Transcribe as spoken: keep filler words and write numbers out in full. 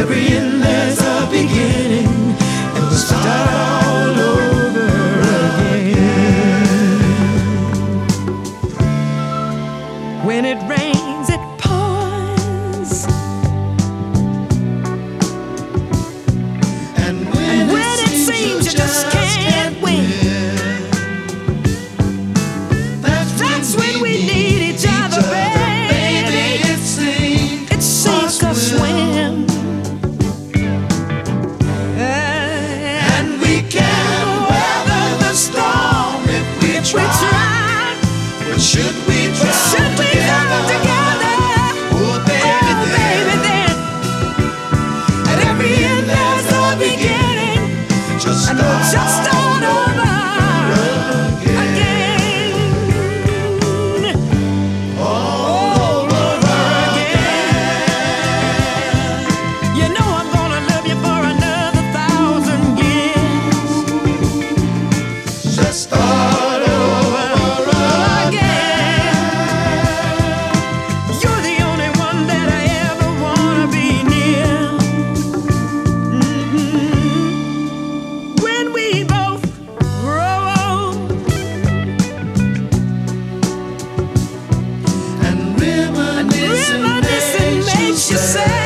every end there's a beginning, and we'll start all over again. When it rains, it pours, And when, and when it, it seems you just can't win, that's, that's when we need each other, baby. It seems It sinks or swim. and we can weather the storm if we We try. try, But should we try should we come together? Oh, baby, Oh, baby, then at every end there's a beginning, just and we'll start just start over again. again. All over again. You know I'm gonna love you for another thousand years. Just start over Again. You're the only one that I ever wanna be near. Mhm. When we both grow old and reminiscing reminiscing makes you sad.